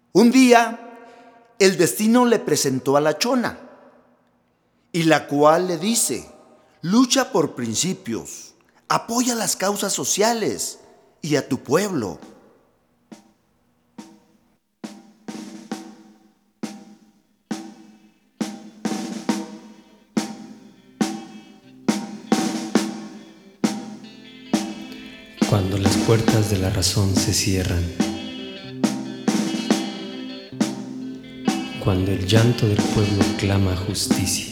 Un día, el destino le presentó a la chona, y la cual le dice: lucha por principios, apoya las causas sociales y a tu pueblo. Cuando las puertas de la razón se cierran, cuando el llanto del pueblo clama justicia,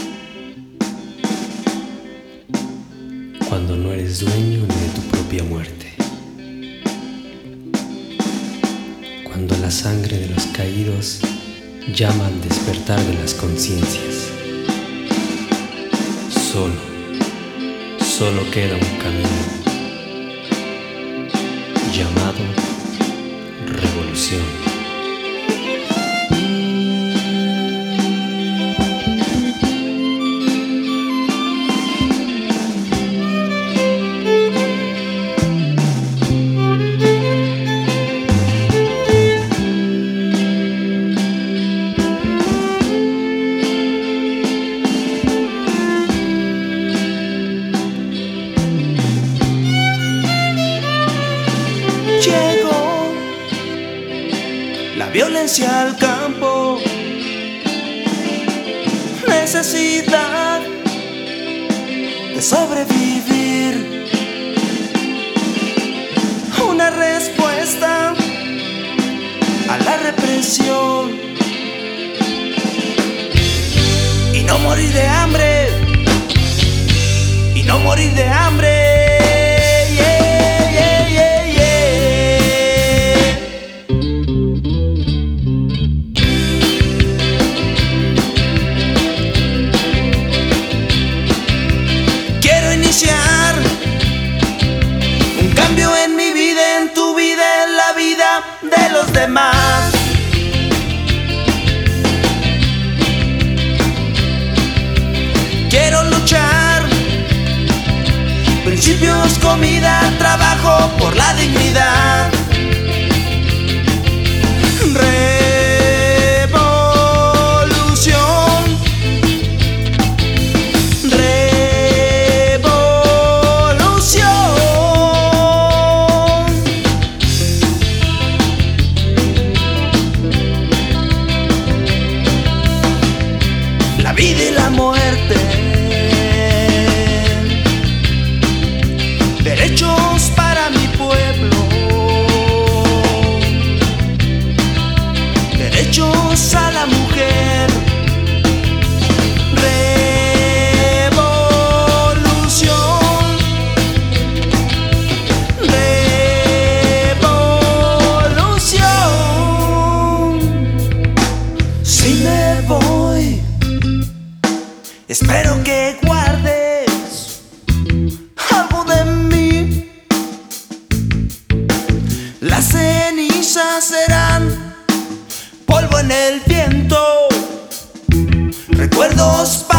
cuando no eres dueño ni de tu propia muerte, cuando la sangre de los caídos llama al despertar de las conciencias, solo queda un camino llamado revolución. Llegó la violencia al campo, necesidad de sobrevivir, una respuesta a la represión, y no morir de hambre, y no morir de hambre. Un cambio en mi vida, en tu vida, en la vida de los demás. Quiero luchar, principios, comida, trabajo por la dignidad. La vida y la muerte, derechos para mi pueblo, derechos a la mujer, revolución, revolución. Si me voy, espero que guardes algo de mí. Las cenizas serán polvo en el viento, recuerdos